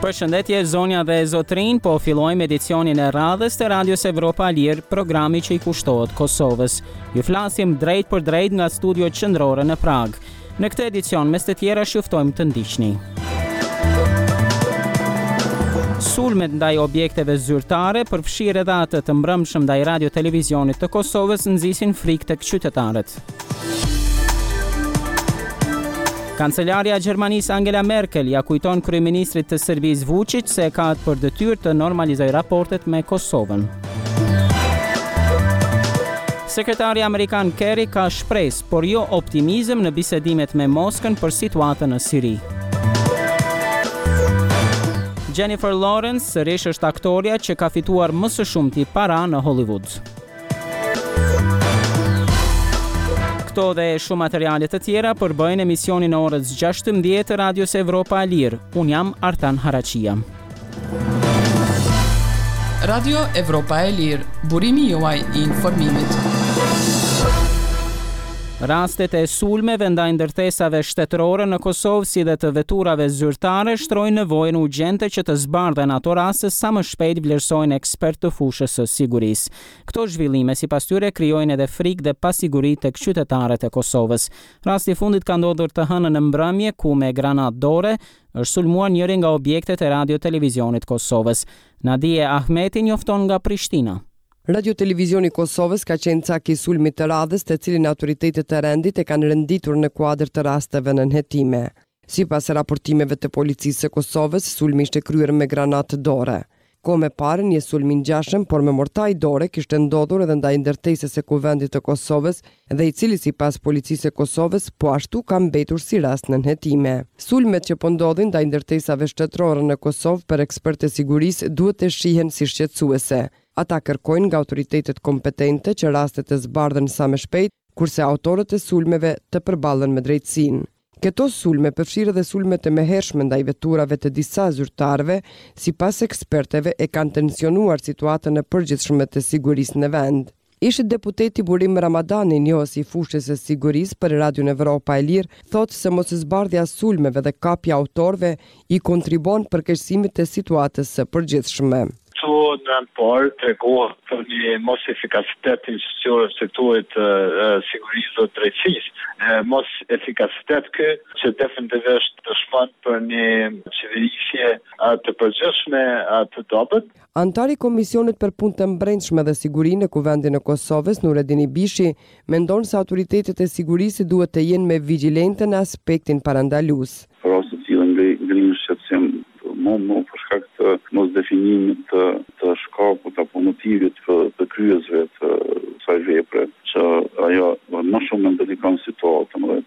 Përshëndetje zonja dhe zotrin, po fillojmë edicionin e radhës të Radios Evropa Lirë, programi që i kushtohet Kosovës. Ju flasim drejt për drejt nga studio qendrore në Prag. Në këtë edicion, mes të tjera shuftojmë të ndiqni. Sulmet ndaj objekteve zyrtare përfshirë edhe atë të mbrëmshëm ndaj radio-televizionit të Kosovës nxisin frikë tek qytetarët. Kancelaria e Gjermanisë Angela Merkel ja kujton kryeministrit të Serbisë Vučić se ka për detyrë të normalizojë raportet me Kosovën. Sekretari amerikan Kerry ka shpresë, por jo optimizëm në bisedimet me Moskën për situatën në Siri. Jennifer Lawrence sërish është aktoria që ka fituar më së shumti para në Hollywood. Këto dhe shumë materiale të tjera përbëjnë emisionin e orës 16 të Radios Evropa Lirë. Unë jam Artan Haraqia. Radio Evropa e Lirë, burimi juaj i informimit. Rastet e sulmeve ndaj ndërtesave shtetërore në Kosovë si dhe të veturave zyrtare shtrojnë nevojën urgjente që të zbardhen ato raste sa më shpejt, vlerësojnë ekspertë të fushës së sigurisë. Këto zhvillime sipas tyre krijojnë edhe frikë dhe pasiguri tek qytetarët e Kosovës. Rasti i fundit ka ndodhur të hënën në mbrëmje ku me granat dore është sulmuar njëri nga objektet e radio-televizionit Kosovës. Nadije Ahmeti njofton nga Prishtina. Radio-televizioni Kosovës ka qenë cak i sulmit të radhës, të cilin autoritetet e rendit e kanë renditur në kuadër të rasteve në nënhetime. Sipas raportimeve të policisë së Kosovës, sulmi ishte kryer me granatë dore. Kohë më parë, një sulm i ngjashëm, por me mortaj dore, kishte ndodhur edhe ndaj ndërtesës së kuvendit të Kosovës dhe i cili sipas policisë së Kosovës po ashtu ka mbetur si rast nënhetime. Sulmet që po ndodhin ndaj ndërtesave shtetërore në Kosovë për ekspertë e sigurisë duhet të shihen si shqetësuese. Ata kërkojnë nga autoritetet kompetente që rastet të zbardhen sa më shpejt, kurse autorët e sulmeve të përballen me drejtësinë. Këto sulme përfshirë dhe sulmet e mëhershme ndaj veturave të disa zyrtarëve, sipas eksperteve e kanë tensionuar situatën e përgjithshme të sigurisë në vend. Ishi deputeti Burim Ramadani, njohës i fushës së sigurisë për Radion Evropa e Lirë, thotë se moszbardhja e sulmeve dhe kapja autorëve i kontribon për keqësimit të situatës së përgjithshme. Në anë parë tregohet për një mos efikasitet të institucioneve sektorit sigurisë dhe drejtësisë. Mos efikasitet që definitivisht dëshmon për një qeverisje të përgjithshme të dobët. Antari i Komisionit për Punë të Brendshme dhe Siguri në Kuvendin e Kosovës, Nureddin Ibishi, mendon se autoritetet e sigurisë duhet të jenë më vigjilente në aspektin parandalues. Për ose cilën ngrimë shqetësim më për shkak të mos definimit të shkakut apo motivit të kryesve të kësaj vepre, që ajo më shumë ndikon situatën dhe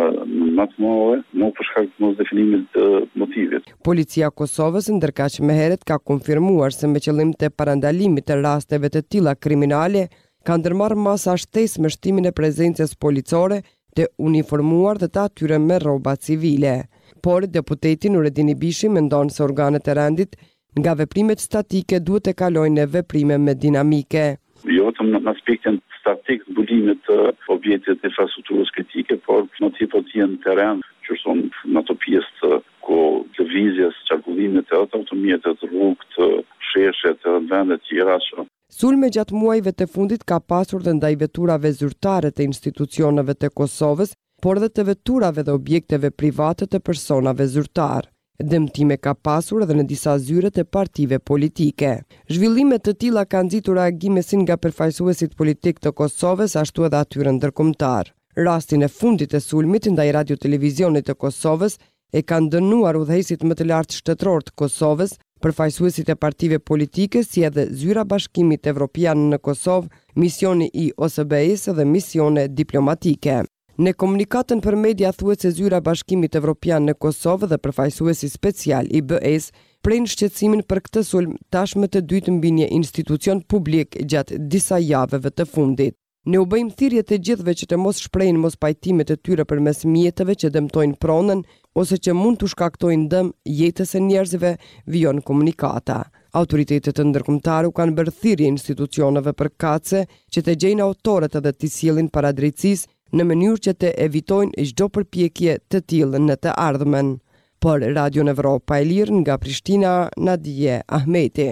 më të mëdha, më për shkak të mos definimit të motivit. Policia e Kosovës ndërkaq më herët ka konfirmuar se me qëllim të parandalimit të rasteve të tilla kriminale ka ndërmarrë masa shtesë me shtimin e prezencës policore të uniformuar dhe të atyre me rroba civile. Por deputeti Nureddin Ibishi mendon se organet e rendit nga veprimet statike duhet të kalojnë në veprime me dinamike. Jo vetëm në aspektin statik të zbulimit të objektit të infrastrukturës kritike, por në tipologjia në terren, që son në ato pjesë ku lëvizjes, qarkullimit të automjetet, rrugët, sheshet, vende të tjera. Sulme gjatë muajve të fundit ka pasur dhe ndaj veturave zyrtare të institucioneve të Kosovës, por dhe të veturave dhe objekteve private të personave zyrtar. Dëmtime ka pasur edhe në disa zyre të partive politike. Zhvillimet të tilla kanë nxitur reagime si nga përfaqësuesit politik të Kosovës, ashtu edhe atyre ndërkombëtar. Rastin e fundit të sulmit ndaj radio-televizionit të Kosovës e kanë dënuar udhëheqësit më të lartë shtetëror të Kosovës, përfaqësuesit e partive politike si edhe zyra Bashkimit Evropian në Kosovë, misioni i OSBE-s dhe misione diplomatike. Në komunikatën për media thuhet se zyra Bashkimit Evropian në Kosovë dhe përfaqësuesi special i BE-s prenë shqetësimin për këtë sulm tashmë të dytë mbi një institucion publik gjatë disa javëve të fundit. Ne u bëjmë thirrje të gjithëve që të mos shprehin mospajtimet e tyre përmes mjeteve që dëmtojnë pronën ose që mund të shkaktojnë dëm jetës së njerëzve, vijon komunikata. Autoritetet ndërkombëtare u kanë bërë thirrje institucioneve përkatëse që të gjejnë autorët edhe të sjellin para drejtësisë në mënyrë që të evitojnë çdo përpjekje të tillë në të ardhmen. Për Radion Evropa e Lirë nga Prishtina, Nadije Ahmeti.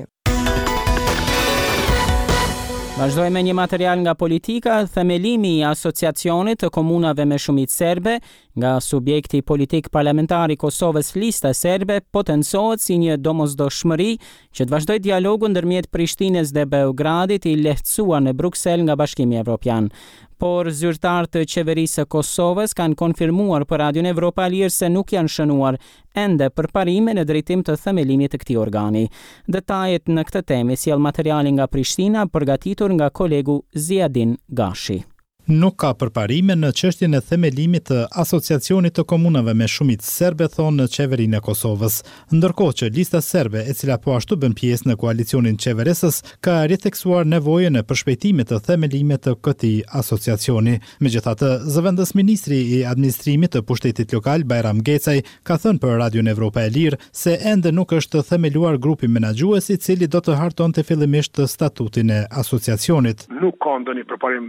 Vazhdojmë me një material nga politika, themelimi I asociacionit të komunave me shumicë serbe, nga subjekti politik parlamentar I Kosovës Lista Serbe, potencohet si një domosdoshmëri që të vazhdoj dialogu ndërmjet Prishtinës dhe Beogradit I lehtësuar në Bruksel nga Bashkimi Evropian. Por zyrtarët të qeverisë së Kosovës kanë konfirmuar për Radion Evropa e Lirë se nuk janë shënuar ende përparime në drejtim të themelimit të këtij organi. Detajet në këtë temë sjell materiali nga Prishtina, përgatitur nga kolegu Ziadin Gashi. Nuk ka përparime në çështjen e themelimit të asociacionit të komunave me shumicë serbe, thonë në qeverinë e Kosovës, ndërkohë që Lista Serbe, e cila po ashtu bën pjesë në koalicionin qeveresës, ka ritheksuar nevojën e përshpejtimit të themelimit të këtij asociacioni. Megjithatë, zëvendës ministri I administrimit të pushtetit lokal Bajram Gecaj ka thënë për Radion Evropa e Lirë se ende nuk është themeluar grupi menaxhues I cili do të hartonte fillimisht statutin e asociacionit. Nuk ka ndonjë përparim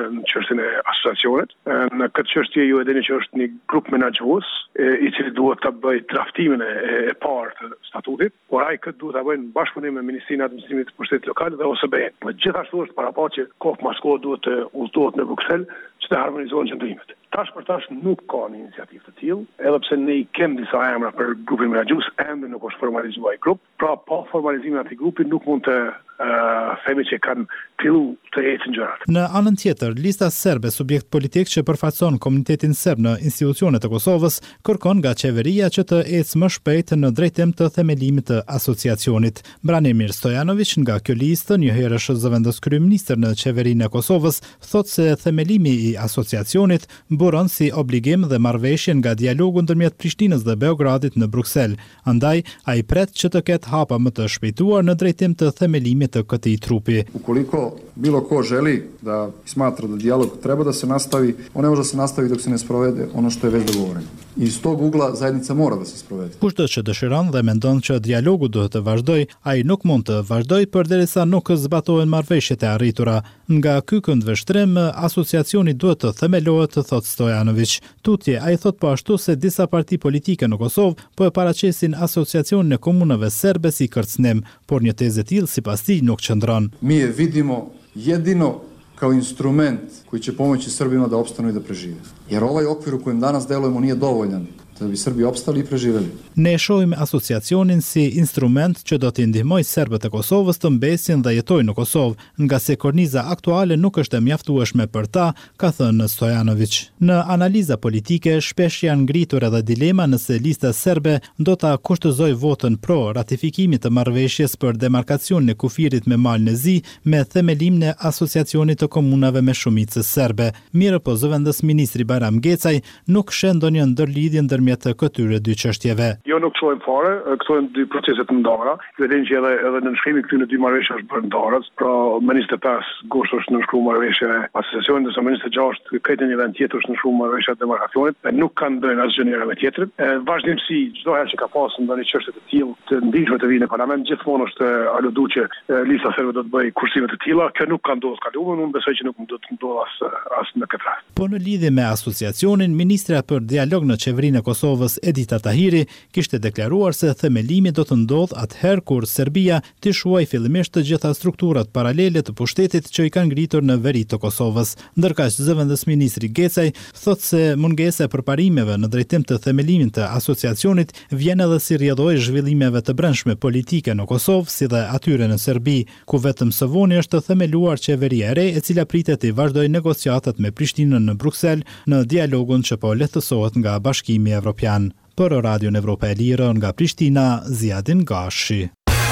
në e asociacionit. Në këtë çështje ju e dini që është një grup menaxhues I cili duhet ta bëjë draftimin e parë të statutit, por ai këtë duhet ta bëjë në bashkëpunim me Ministrinë e Administrimit të Pushtetit Lokal dhe OSBE. Gjithashtu është parapo që kohë pas kohë duhet të udhëtohet në Bruksel që të harmonizohen qëndrimet. Tash për tash nuk ka një iniciativë të tillë, edhe pse ne I kemi disa emra për grupin menaxhues, ende nuk është formalizuar ai grup. Pra pa formalizimin e atij grupi nuk mund të themi që kanë fillu të ecën gjërat. Në anën tjetër, Lista Serbe, subjekt politik që përfaqëson komunitetin serb në institucionet e Kosovës, kërkon nga qeveria që të ecë më shpejt në drejtim të themelimit të asociacionit. Branimir Stojanović, nga kjo listë, njëherësh zëvendës kryeministër në qeverinë e Kosovës, thotë se themelimi I asociacionit buron si obligim dhe marrëveshje nga dialogu ndërmjet Prishtinës dhe Beogradit në Bruksel. Andaj, ai pret që të ketë hapa më të shpejtuar në drejtim të themelimit të këtij trupi. Ukoliko bilo ko želi da smatra da dijalog treba da se nastavi, on ne može da se nastavi dok se ne sprovede ono što je već dogovoreno. I iz tog ugla zajednica mora da se sprovede. Kushdo që dëshiron dhe mendon që dialogu duhet të vazhdoj, ai nuk mund të vazhdoj përderisa nuk zbatohen marrëveshjet e arritura. Nga ky këndvështrim, asociacioni duhet të themelohet, thot Stojanović. Tutje, ai thot po ashtu se disa parti politike në Kosovë po e paraqesin asociacionin e komunave serbe si kërcënim, por një tezë e tillë sipas tij nuk qëndron. Mi je vidimo jedino kao instrument koji će pomoći Srbima da opstanu I da prežive. Jer ovaj okvir u kojem danas delujemo nije dovoljan da bi Srbi opstali I preživeli. Ne shohim asociacionin si instrument që do të ndihmojë serbët e Kosovës të mbesin dhe jetojnë në Kosovë, nga se korniza aktuale nuk është e mjaftueshme për ta, ka thënë Stojanović. Në analiza politike shpesh janë ngritur edhe dilema nëse Lista Serbe do ta kushtozojë votën pro ratifikimit të marrëveshjes për demarkacionin e kufirit me malin e Zi me themelimin e asociacionit të komunave me shumicë serbe. Mirë po zëvendës ministri Bajram Gecaj nuk sheh ndonjë ndërlidhje ndërmjet të këtyre dy çështjeve. Jo nuk shohim fare, këto janë dy procese të ndara. Ju dini që edhe në nënshkrimi këtyre dy marrëveshjeve është bërë ndarës, pra më 25 gusht është nënshkruar marrëveshja e asociacionit, ndërsa më 26 këtë një vend tjetër është nënshkruar marrëveshja e demarkacionit, nuk kanë ndërnë asgjë njëra me tjetrën. Vazhdimsi çdo herë që ka pasur ndonjë çështje të tillë të ndihshme të vinë në parlament, gjithmonë është aluduar që Lista Serbe do të bëjë kursime të tilla, kjo nuk ka ndodhur kaluar, unë besoj që nuk do të ndodhë as në këtë rast. Po në lidhje me asociacionin, ministra për dialog në qeverinë e Kosovës Edita Tahiri kishte deklaruar se themelimi do të ndodh atëherë kur Serbia të shuaj fillimisht të gjitha strukturat paralele të pushtetit që I kanë ngritur në veri të Kosovës. Ndërkaq zëvendës ministri Gecaj thotë se mungesa e përparimeve në drejtim të themelimit të asociacionit vjen edhe si rrjedhoi zhvillimeve të brendshme politike në Kosovë si dhe atyre në Serbi, ku vetëm së voni është themeluar qeveria e re e cila pritet të vazhdojë negociatat me Prishtinën në Bruksel në dialogun që po lehtësohet nga Bashkimi Evropian. Për Radion Evropa e Lirë nga Prishtina, Ziadin Gashi.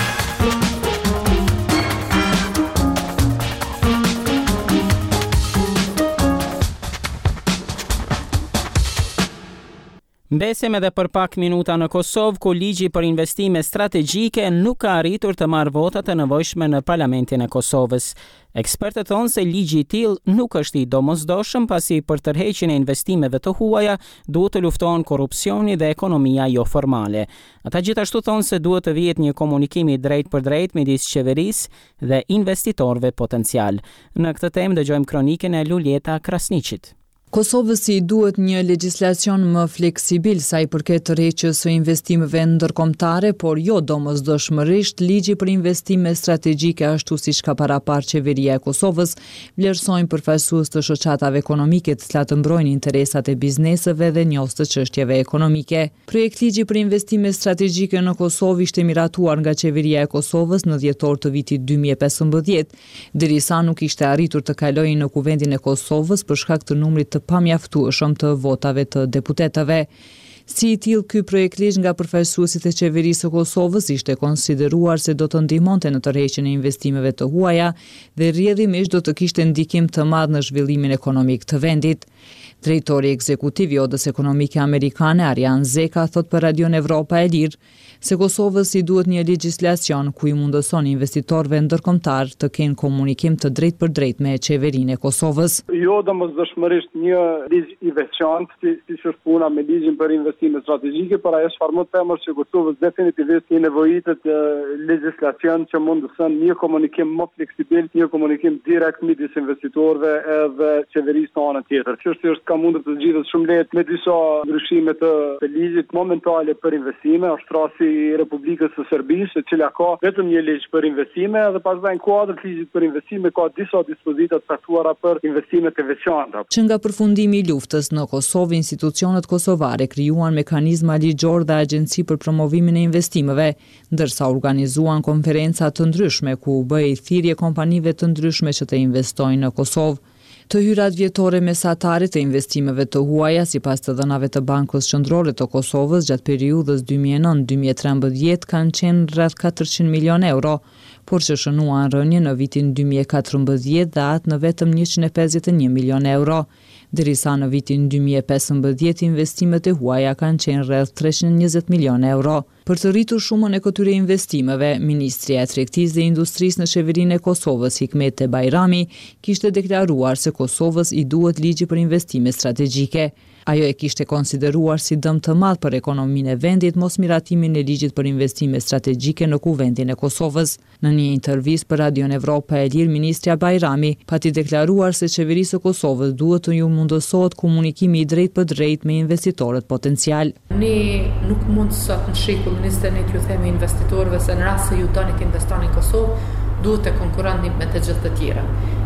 Mbesim edhe për pak minuta në Kosovë, ku ligji për investime strategjike nuk ka arritur të marrë votat e nevojshme në Parlamentin e Kosovës. Ekspertët thonë se ligji I tillë nuk është I domosdoshëm, pasi për tërheqjen e investimeve të huaja duhet të luftohen korrupsioni dhe ekonomia jo formale. Ata gjithashtu thonë se duhet të vihet një komunikim I drejt për drejt midis qeverisë dhe investitorëve potencial. Në këtë temë dëgjojmë kronikën e Luljeta Krasniqit. Kosovës i duhet një legjislacion më fleksibil sa i përket tërheqjes së investimeve ndërkombëtare, por jo domosdoshmërisht ligji për investime strategjike ashtu siç ka paraparë qeveria e Kosovës, vlerësojnë përfaqësues të shoqatave ekonomike të cilat mbrojnë interesat e bizneseve dhe njohës të çështjeve ekonomike. Projekt ligji për investime strategjike në Kosovë ishte miratuar nga qeveria e Kosovës në dhjetor të vitit 2015, derisa nuk ishte arritur të kalojë në Kuvendin e Kosovës për shkak të numrit të pamjaftueshëm të votave të deputetëve. Si i tillë, ky projekt ligj nga përfaqësuesit e qeverisë së Kosovës ishte konsideruar se do të ndihmonte në tërheqjen e investimeve të huaja dhe rrjedhimisht do të kishte ndikim të madh në zhvillimin ekonomik të vendit. Drejtori ekzekutiv i Odës Ekonomike Amerikane, Arjan Zeka, thot për Radion Evropa e Lirë se Kosovës i duhet një legjislacion ku i mundëson investitorëve ndërkombëtar të kenë komunikim të drejtë me qeverinë e Kosovës. Jo domosdoshmërisht një ligj i veçantë, siç është puna me ligjin për investime strategjike, por ajo çfarë më themër që Kosovës definitivisht i nevojitet legjislacion që mundëson një komunikim më fleksibil, një komunikim direkt midis investitorëve edhe qeverisë tonë tjetër. Çështja është ka mundur të zgjidhet shumë lehtë me disa ndryshime të ligjit momentale për investime, është rasti i Republikës së Serbisë, e cila ka vetëm një ligj për investime dhe pastaj në kuadër të ligjit për investime ka disa dispozita të caktuara për investimet e veçanta. Që nga përfundimi i luftës në Kosovë, institucionet kosovare krijuan mekanizma ligjor dhe agjenci për promovimin e investimeve, ndërsa organizuan konferenca të ndryshme ku u bëi thirrje kompanive të ndryshme që të investojnë në Kosovë. Të hyrat vjetore mesatare të investimeve të huaja, sipas të dhënave të Bankës Qendrore të Kosovës gjatë periudhës 2009-2013 kanë qenë rreth 400 milion euro, por që shënuan rënje në vitin 2014 dhe atë në vetëm 151 milion euro, derisa në vitin 2015 investimet e huaja kanë qenë rreth 320 milion euro. Për të rritur shumën e këtyre investimeve, Ministria e Tregtisë dhe Industrisë në qeverinë e Kosovës, Hikmete Bajrami, kishte deklaruar se Kosovës i duhet ligji për investime strategjike. Ajo e kishte konsideruar si dëm të madh për ekonominë e vendit mos miratimin e ligjit për investime strategjike në Kuvendin e Kosovës. Në një intervistë për Radion Evropa e Lirë, Ministria Bajrami pati deklaruar se qeverisë së Kosovës duhet të ju mundësohet komunikimi i drejtë për drejtë me investitorët potencial. Ne nuk mund sot në shekull ministrin e t'ju themi investitorëve se në rast se ju doni të investoni në Kosovë, duhet të konkurroni me të gjithë të tjera.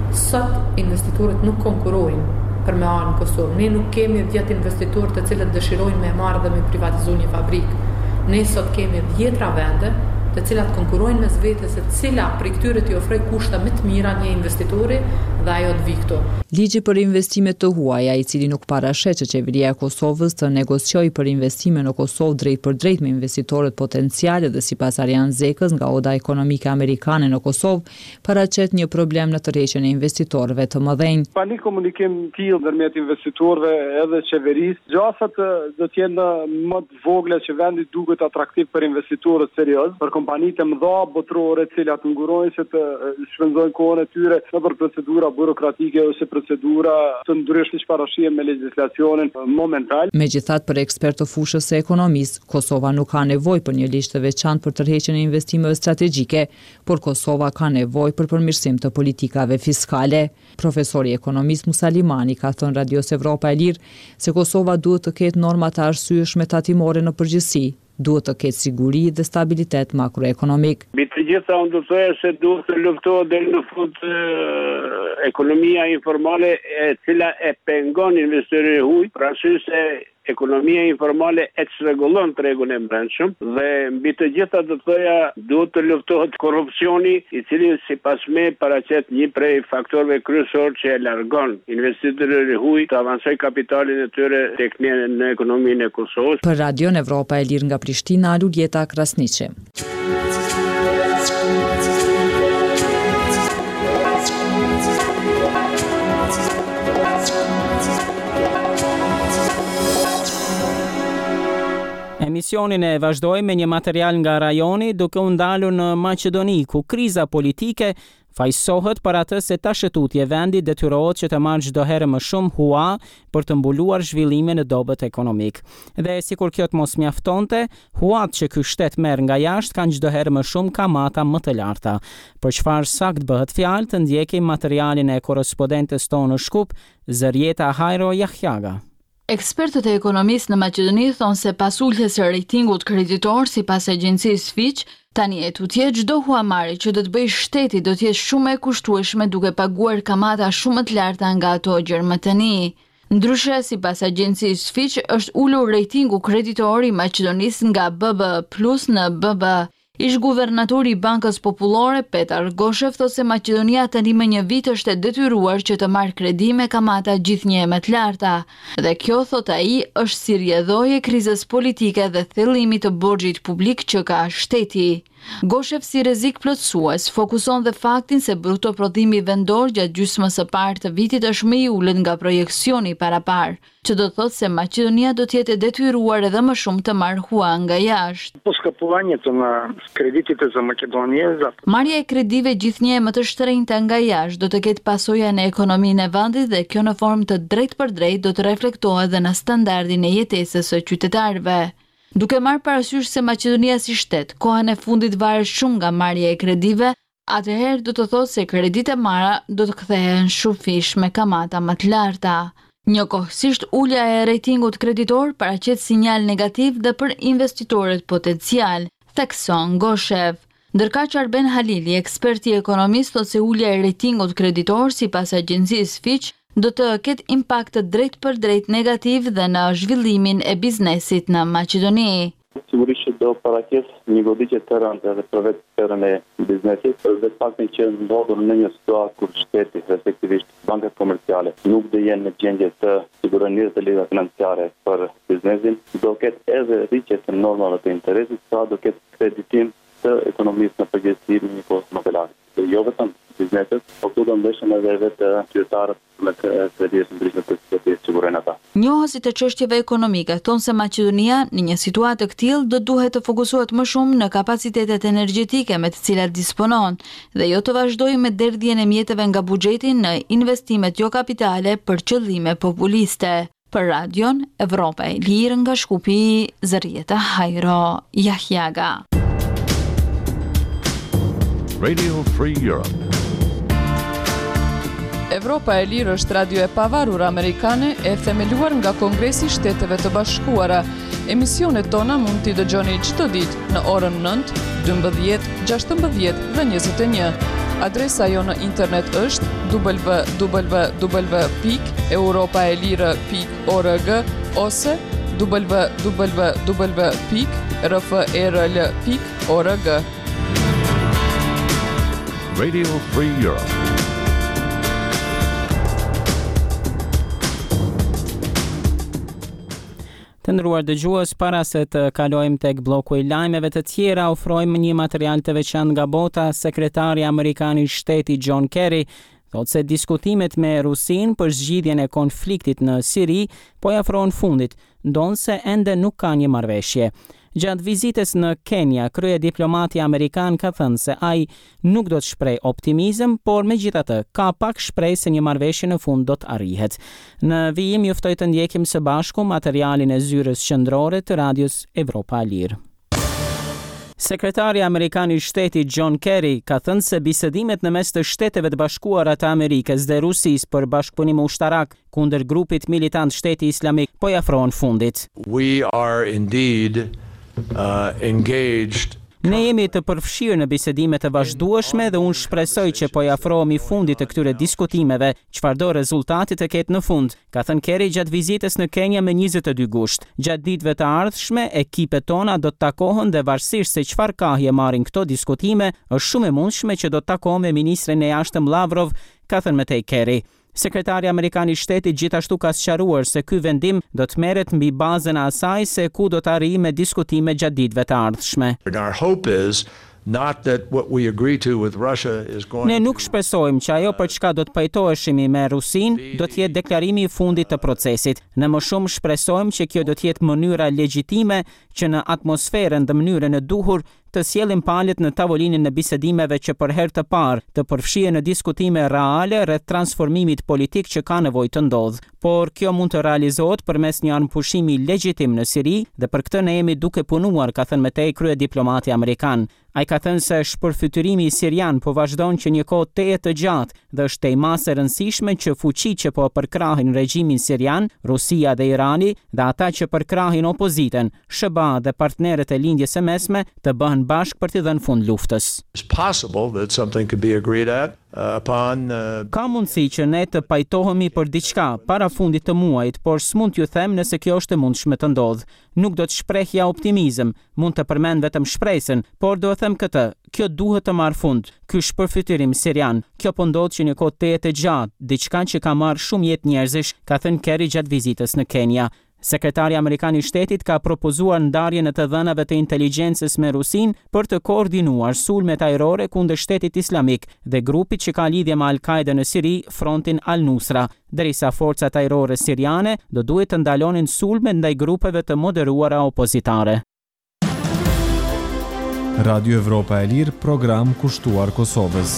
Sot investitorët nuk konkurrojnë për me arë në Kosovë. Ne nuk kemi 10 investitorë të cilët dëshirojnë me marrë dhe me privatizu një fabrikë. Ne sot kemi 10 vende të cilat konkurrojnë mes vetes se cila prej këtyre t'i ofroj kushte më të mira një investitori dhe ajo të vi këtu. Ligji për investime të huaja, i cili nuk parashet që qeveria e Kosovës të negociojë për investime në Kosovë drejt për drejt me investitorët potenciale dhe sipas Arjan Zekës nga Oda Ekonomike Amerikane në Kosovë, paraqet një problem në tërheqjen e investitorëve të mëdhenj. Pa një komunikim tillë ndërmjet investitorëve edhe qeverisë, gjasat do të jenë më të vogla që vendi duket atraktiv për investitorët serioz, për kompanitë e mëdha botërore të cilat ngurojnë se të shpenzojnë kohën e tyre nëpër procedura burokratike ose procedura të ndryshme që parashihen me legjislacionin momental. Megjithatë, për ekspert të fushës së ekonomisë, Kosova nuk ka nevojë për një ligj të veçantë për tërheqjen e investimeve strategjike, por Kosova ka nevojë për përmirësim të politikave fiskale. Profesori ekonomist Musalimani ka thënë Radios Evropa e Lirë se Kosova duhet të ketë norma të arsyeshme tatimore në përgjithësi. Duhet të ketë siguri dhe stabilitet makroekonomik. Mbi të gjitha unë do të thoya se duhet të luftohet deri në fund ekonomia informale e cila e pengon investitorët e huaj, për arsye se ekonomia informale e çrregullon tregun e brendshëm dhe mbi të gjitha do të thoya duhet të luftohet korrupsioni, i cili sipas me paraqet një prej faktorëve kryesor që e largon investitorët e huaj të avancojë kapitalin e tyre tek në ekonominë e Kosovës. Për Radion Evropa e Lirë nga Prishtina, Luljeta Krasniqi. Emisionin e vazhdojmë me një material nga rajoni duke u ndalur në Maqedoni, ku kriza politike fajsohet për atë se tashëtutje vendi detyrohet që të marrë çdo herë më shumë hua për të mbuluar zhvillimin e dobët ekonomik. Dhe sikur kjo të mos mjaftonte, huat që ky shtet merr nga jashtë kanë çdo herë më shumë kamata më të larta. Për çfarë sakt bëhet fjalë, të ndjekim materialin e korrespondentes tonë në Shkup, Zërieta Hajro Jahjaga. Ekspertët e ekonomisë në Maqedoni thonë se pas uljes së rejtingut kreditor sipas agjencisë Fitch, tani e tutje çdo huamarrje që do të bëjë shteti do të jetë shumë e kushtueshme duke paguar kamata shumë më të larta nga ato gjërë më tani. Ndryshe, sipas agjencisë Fitch, është ulur rejtingu kreditor i Maqedonisë nga BB+ në BB. Ish-guvernatori i Bankës Popullore, Petar Goshev, thotë se Maqedonia tani më një vit është e detyruar që të marrë kredi me kamata gjithnjë më të larta. Dhe kjo, thotë ai, është si rrjedhoje krizës politike dhe thellimit të borxhit publik që ka shteti. Goshev si rrezik plotësues fokuson dhe faktin se bruto prodhimi vendor gjatë gjysmës së parë të vitit është më i ulët nga projekcioni parapar, që do të thotë se Maqedonia do të jetë e detyruar edhe më shumë të marrë hua nga jashtë. Поскъпуването на кредитите за Македония. Marrja e kredive gjithnjë më të shtrenjta nga jashtë do të ketë pasoja në ekonominë e vendit dhe kjo në formë të drejtë do të reflektohet edhe në standardin e jetesës së qytetarëve. Duke marrë parasysh se Maqedonia si shtet, kohën e fundit varet shumë nga marrja e kredive, atëherë do të thotë se kredit e marra do të kthehen shumëfish me kamata më të larta. Njëkohësisht ulja e rejtingut kreditor paraqet sinjal negativ dhe për investitorët potencial, thekson Goshev. Ndërkaq Arben Halili, eksperti ekonomist, thotë se ulja e rejtingut kreditor sipas agjencisë Fitch do të ketë impakt të drejt negativ dhe në zhvillimin e biznesit në Maqedoni. Sigurisht që do paraqesë një goditje të rëndë edhe për vetë sferën e biznesit, për vetë faktin që ndodhur në një situatë kur shteti, respektivisht bankat komerciale, nuk do jenë në gjendje të sigurojnë mirë të lidhja financiare për biznesin, do ketë edhe rritje të normave të interesit, sa do ketë kreditim të ekonomisë në përgjithësi në një kohë më të lartë. Jo vetëm bizneset, por këtu do ndeshen edhe vetë qytetarët me kredit ndryshme të të sigurojnë ata. Njohësit e çështjeve ekonomike thonë se Maqedonia në një situatë të tillë do duhet të fokusohet më shumë në kapacitetet energjetike me të cilat disponon dhe jo të vazhdojë me derdhjen e mjeteve nga buxheti në investimet jo kapitale për qëllime populiste. Për Radion Evropa e Lirë nga Shkupi, Zërieta Hajro Jahjaga. Radio Free Europe. Evropa e Lirë është radio e pavarur amerikane e themeluar nga Kongresi i Shteteve të Bashkuara. Emisionet tona mund t'i dëgjoni çdo ditë në orën 9, 12, 16 dhe 21. Adresa jo në internet është www.europaelire.org ose www.rfrl.org. Radio Free Europe. Të nderuar dëgjues, para se të kalojmë tek bloku i lajmeve të tjera, ofrojmë një material të veçantë nga bota. Sekretari amerikan i shtetit John Kerry thotë se diskutimet me Rusin për zgjidhjen e konfliktit në Siri po i afrohen fundit, ndonse ende nuk ka një marrëveshje. Gjatë vizitës në Kenya, kryediplomati amerikan ka thënë se ai nuk do të shpreh optimizëm, por megjithatë ka pak shpresë se një marrëveshje në fund do të arrihet. Në vijim ju ftoj të ndjekim së bashku materialin e zyrës qendrore të radios Evropa e Lirë. Sekretari amerikan i shtetit John Kerry ka thënë se bisedimet në mes të Shteteve të Bashkuara të Amerikës dhe Rusisë për bashkëpunim ushtarak kundër grupit militant Shteti Islamik po i afrohen fundit. We are indeed engaged. Ne jemi të përfshirë në bisedime të vazhdueshme dhe unë shpresoj që po i afrohemi fundit të këtyre diskutimeve, çfarëdo rezultati të ketë në fund, ka thënë Kerry gjatë vizitës në Kenya me 22 gusht. Gjatë ditëve të ardhshme, ekipet tona do të takohen dhe varësisht se çfarë kahje marrin këto diskutime, është shumë e mundshme që do të takohen me ministrin e jashtëm Lavrov, ka thënë më tej Kerry. Sekretari amerikan i shtetit gjithashtu ka sqaruar se ky vendim do të merret mbi bazën e asaj se ku do të arrijë me diskutime gjatë ditëve të ardhshme. Our hope is not that what we agree to with Russia is going. Ne nuk shpresojmë që ajo për çka do të pajtoheshimi me Rusin do të jetë deklarimi i fundit të procesit. Ne më shumë shpresojmë që kjo do të jetë mënyra legjitime që në atmosferën dhe mënyrën e duhur të sjellim palët në tavolinën e bisedimeve që për herë të parë të përfshihen në diskutime reale rreth transformimit politik që ka nevojë të ndodhë. Por kjo mund të realizohet përmes një armëpushimi legjitim në Siri dhe për këtë ne jemi duke punuar, ka thënë Metej krye diplomati amerikan. Ai ka thënë se shpërfytyrimi sirian po vazhdon që një kohë teje të gjatë dhe është tejmasë e rëndësishme që fuqitë që po përkrahin regjimin sirian, Rusia dhe Irani, dhe ata që përkrahin opozitën, SHBA dhe partnerët e lindjes së mesme të bëhen bashkë për të dhënë fund luftës. It's possible that something could be agreed at Ka mundësi që ne të pajtohemi për diçka para fundit të muajit, por s'mund t'ju them nëse kjo është e mundshme të ndodhë. Nuk do të shprehja optimizëm, mund të përmend vetëm shpresën, por do të them këtë, kjo duhet të marrë fund. Ky shpërfytyrim sirian, kjo po ndodh që një kohë teje të gjatë, diçka që ka marrë shumë jetë njerëzish, ka thënë Kerry gjatë vizitës në Kenya. Sekretari Amerikan i Shtetit ka propozuar ndarjen e të dhënave të inteligjencës me Rusin për të koordinuar sulmet ajrore kundër Shtetit Islamik dhe grupit që ka lidhje me Al-Qaeda në Siri, Frontin Al-Nusra, derisa forcat ajrore siriane do duhet të ndalonin sulmet ndaj grupeve të moderuara opozitare. Radio Evropa e Lirë, program kushtuar Kosovës.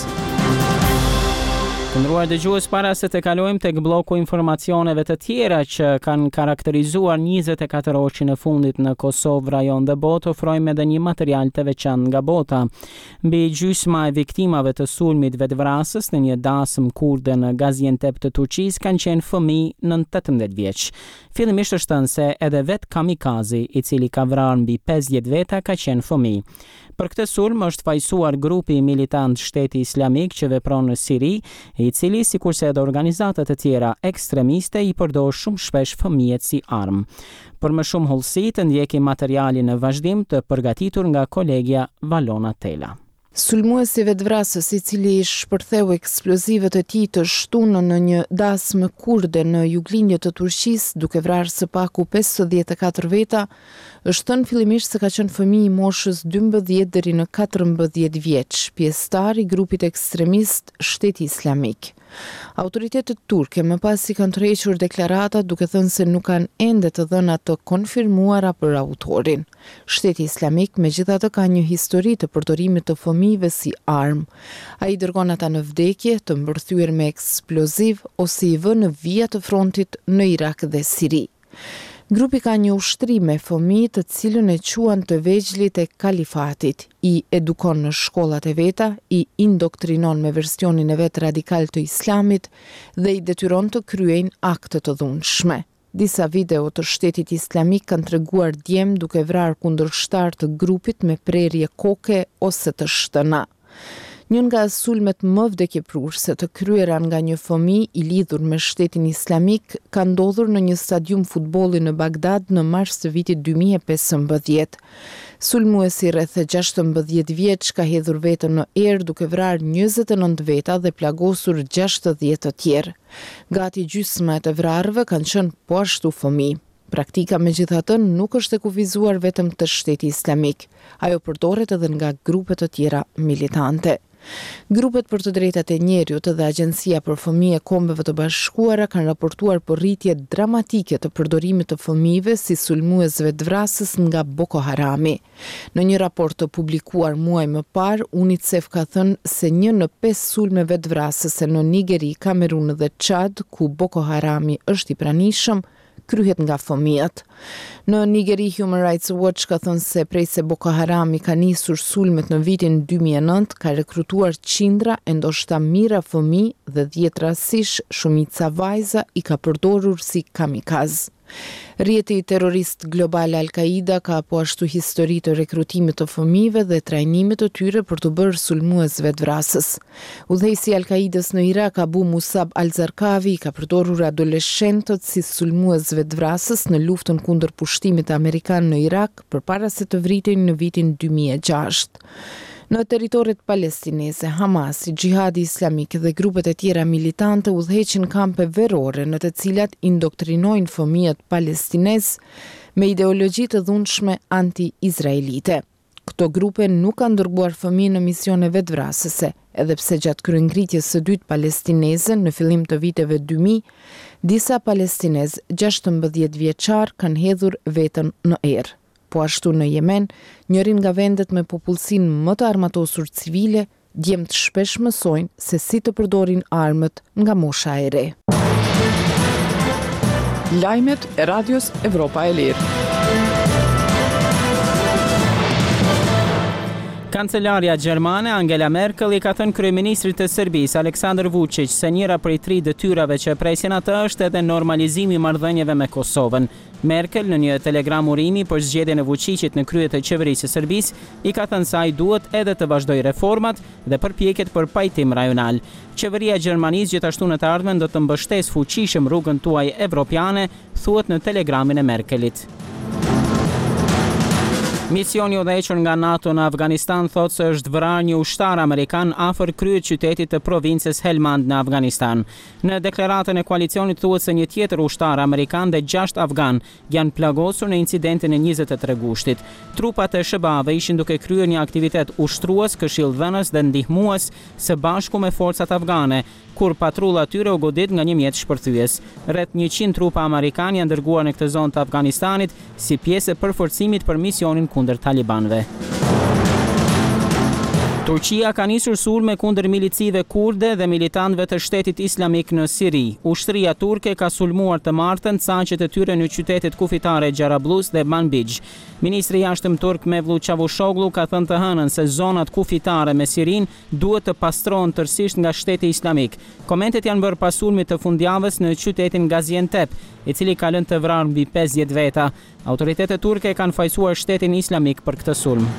Të nderuar dëgjues, para se të kalojmë tek bloku informacioneve të tjera që kanë karakterizuar 24 orëshin e fundit në Kosovë, rajon dhe botë, ofrojmë edhe një material të veçantë nga bota. Mbi gjysma e viktimave të sulmit vetvrasës në një dasëm kurde në Gaziantep të Turqisë kanë qenë fëmijë nën 18 vjeç. Fillimisht është thënë se edhe vet kamikazi, i cili ka vrarë mbi 50 veta, ka qenë fëmijë. Për këtë sulm është fajsuar grupi militant Shteti Islamik që vepron në Siri, i cili, sikurse edhe organizatat e tjera ekstremiste, i përdor shumë shpesh fëmijët si armë. Për më shumë hollësi të ndjekim materialin në vazhdim të përgatitur nga kolegja Valona Tela. Sulmuesi vetvrasës, i cili shpërtheu eksplozivet e tij të shtunë në një dasmë kurde në juglindje të Turqisë, duke vrarë së paku 54 veta, është thënë fillimisht se ka qenë fëmijë i moshës 12 deri në 14 vjeç, pjesëtar i grupit ekstremist Shteti Islamik. Autoritetet turke më pas i kanë tërhequr deklarata duke thënë se nuk kanë ende të dhëna të konfirmuara për autorin. Shteti Islamik megjithatë ka një histori të përdorimit të fëmijëve si armë. Ai dërgon ata në vdekje, të mbërthyer me eksploziv ose i vë në vija të frontit në Irak dhe Siri. Grupi ka një ushtri me fëmijë të cilën e quan të vegjëlit e kalifatit, i edukon në shkollat e veta, i indoktrinon me versionin e vet radikal të islamit dhe i detyron të kryejnë akte të dhunshme. Disa video të Shtetit Islamik kanë treguar djem duke vrarë kundërshtar të grupit me prerje koke ose të shtëna. Një nga sulmet më vdekjeprurse të kryera nga një fëmijë i lidhur me Shtetin Islamik ka ndodhur në një stadium futbolli në Bagdad në mars të vitit 2015. Sulmuesi rreth 16 vjeç ka hedhur veten në erë duke vrarë 29 veta dhe plagosur 60 të tjerë. Gati gjysma e të vrarëve kanë qenë po ashtu fëmijë. Praktika megjithatë nuk është e kufizuar vetëm të Shteti Islamik. Ajo përdoret edhe nga grupe të tjera militante. Grupet për të drejtat e njerëzit dhe Agjencia për Fëmijë e Kombeve të Bashkuara kanë raportuar për rritje dramatike të përdorimit të fëmijëve si sulmues vetvrasës nga Boko Harami. Në një raport të publikuar muaj më parë, UNICEF ka thënë se 1 në 5 sulme vetvrasëse në Nigeri, Kamerun dhe Çad, ku Boko Harami është i pranishëm, kryhet nga fëmijët. Në Nigeri, Human Rights Watch ka thënë se prej se Boko Harami ka nisur sulmet në vitin 2009, ka rekrutuar qindra e ndoshta mijëra fëmijë dhe 10 rastësish shumica vajza i ka përdorur si kamikaz. Rjeti terrorist global Al-Qaida ka po ashtu histori të rekrutimit të fëmijëve dhe trajnimit të tyre për të bërë sulmues vetvrasës. Udhëheqësi i Al-Qaidës në Irak, Abu Musab al-Zarqawi, ka përdorur adoleshentët si sulmues vetvrasës në luftën kundër pushtimit amerikan në Irak përpara se të vriten në vitin 2006. Në territoret palestinese, Hamas, Gjihadi Islamik dhe grupet e tjera militante udhëheqin kampe verore në të cilat indoktrinojnë fëmijët palestinez me ideologji të dhunshme anti-izraelite. Këto grupe nuk kanë dërguar fëmijë në misione vetvrasëse, edhe pse gjatë kryengritjes së dytë palestineze në fillim të viteve 2000, disa palestinez 16 vjeçar kanë hedhur veten në erë. Po ashtu në Yemen, njërin nga vendet me popullsinë më të armatosur civile, djemtë shpesh mësojnë se si të përdorin armët nga mosha e re. Lajmet e Radios Evropa e Lirë. Kancelarja gjermane Angela Merkel i ka thënë kryeministrit të Serbisë Aleksandar Vučić se njëra prej 3 detyrave që presin atë është edhe normalizimi i marrëdhënieve me Kosovën. Merkel në një telegram urimi për zgjedhjen e Vučićit në krye të qeverisë së Serbisë i ka thënë se ai duhet edhe të vazhdojë reformat dhe përpjekjet për pajtim rajonal. Qeveria e Gjermanisë gjithashtu në të ardhmen do të mbështesë fuqishëm rrugën tuaj evropiane, thuhet në telegramin e Merkelit. Misioni i udhëhequr nga NATO në Afganistan thotë se është vrarë një ushtar amerikan afër kryeqytetit të provincës Helmand në Afganistan. Në deklaratën e koalicionit thuhet se një tjetër ushtar amerikan dhe 6 afgan janë plagosur në incidentin e 23 gushtit. Trupat e SHBA-ve ishin duke kryer një aktivitet ushtrues, këshilldhënës dhe ndihmues së bashku me forcat afgane, kur patrulla tyre u godit nga një mjet shpërthyes. Rreth 100 trupa amerikanë janë dërguar në këtë zonë të Afganistanit si pjesë e përforcimit për misionin kundër talibanëve. Turqia ka nisur sulme kundër milicive kurde dhe militantëve të Shtetit Islamik në Siri. Ushtria turke ka sulmuar të martën saqet e tyre në qytetet kufitare Xharablus dhe Manbij. Ministri i jashtëm turk Mevlut Çavuşoglu ka thënë të hënën se zonat kufitare me Sirin duhet të pastrohen tërësisht nga Shteti Islamik. Komentet janë bërë pas sulmit të fundjavës në qytetin Gaziantep, i cili ka lënë të vrarë mbi 50 veta. Autoritetet turke kanë fajsuar Shtetin Islamik për këtë sulm.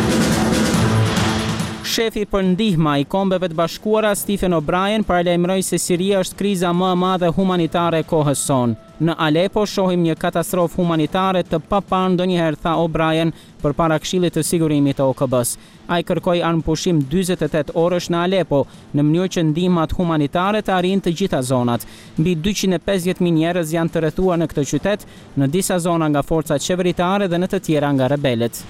Shefi për ndihma i Kombeve të Bashkuara Stephen O'Brien paralajmëroi se Siria është kriza më e madhe humanitare e kohës sonë. Në Alepo shohim një katastrofë humanitare të paparë ndonjëherë, tha O'Brien përpara Këshillit të Sigurimit të OKB-s. Ai kërkoi armëpushim 48 orësh në Alepo, në mënyrë që ndihmat humanitare të arrijnë të gjitha zonat. Mbi 250.000 njerëz janë të rrethuar në këtë qytet, në disa zona nga forcat qeveritare dhe në të tjera nga rebelët.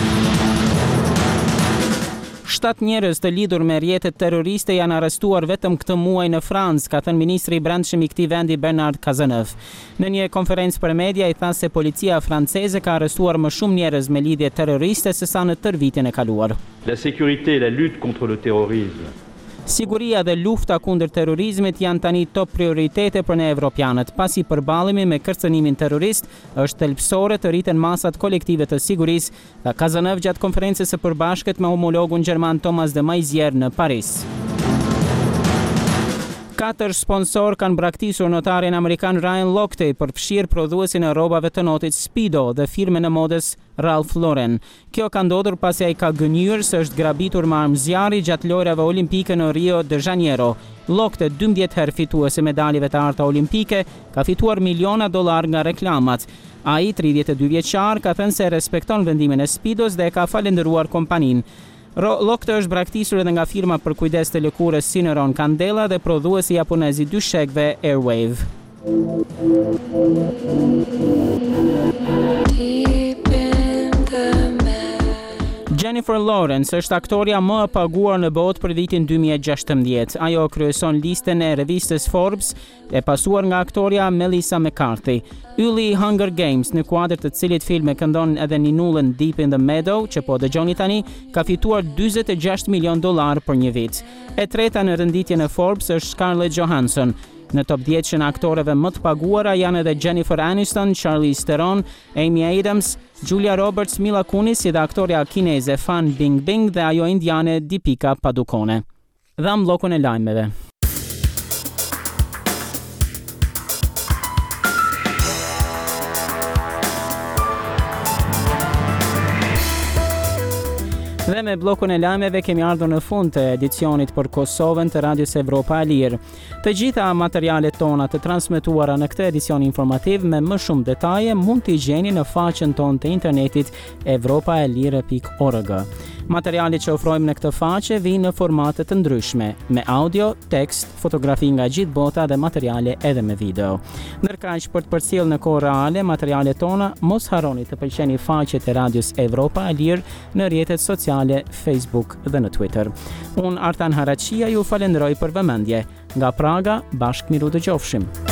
7 njerëz të lidhur me rrjetet terroriste janë arrestuar vetëm këtë muaj në Francë, ka thënë ministri i brendshëm i këtij vendi Bernard Cazeneuve. Në një konferencë për media i tha se policia franceze ka arrestuar më shumë njerëz me lidhje terroriste sesa në tërë vitin e kaluar. La sécurité et la lutte contre le terrorisme. Siguria dhe lufta kundër terrorizmit janë tani top prioritete për ne evropianët, pasi përballemi me kërcënimin terrorist është thelbësore të rriten masat kolektive të sigurisë, tha Cazeneuve gjatë konferencës së përbashkët me homologun gjerman Thomas de Maizière në Paris. 4 sponsor kanë braktisur notarin amerikan Ryan Lochte për fshirë prodhuesin e rrobave të notit Speedo dhe firmën e modës Ralph Lauren. Kjo ka ndodhur pasi ai ka gënjur se është grabitur me armë zjarri gjatë lojrave olimpike në Rio de Janeiro. Lochte, 12 herë fituese medaljeve të arta olimpike, ka fituar miliona dollar nga reklamat. Ai, 32 vjeçar, ka thënë se respekton vendimin e Speedos dhe ka falendëruar kompaninë. Lochte është braktisur edhe nga firma për kujdes të lëkurës Syneron Candela dhe prodhuesi japonez i dyshekëve Airwave. Jennifer Lawrence është aktoria më e paguar në botë për vitin 2016. Ajo kryeson listën e revistës Forbes, e pasuar nga aktoria Melissa McCarthy. Ylli i Hunger Games, në kuadër të cilit filmi këndon edhe ninullën Deep in the Meadow, që po dëgjoni tani, ka fituar $46 milion për një vit. E treta në renditjen e Forbes është Scarlett Johansson. Në top 10 në aktoreve më të paguara janë edhe Jennifer Aniston, Charlize Theron, Amy Adams, Julia Roberts, Mila Kunis dhe aktoria kineze Fan Bingbing dhe ajo indiane Deepika Padukone. Dham bllokun e lajmeve. Dhe me bllokun e lajmeve kemi ardhur në fund të edicionit për Kosovën të Radios Evropa e Lirë. Të gjitha materialet tona të transmetuara në këtë edicion informativ me më shumë detaje mund t'i gjeni në faqen tonë të internetit evropaelire.org. Materialet që ofrojmë në këtë faqe vijnë në formate të ndryshme, me audio, tekst, fotografi nga gjithë bota dhe materiale edhe me video. Ndërkaq për të përcjellë në kohë reale materialet tona, mos harroni të pëlqeni faqet e Radios Evropa e Lirë në rrjetet sociale Facebook dhe në Twitter. Unë Artan Haraqia ju falenderoj për vëmendje. Nga Praga, bashkë miru dëgjofshim.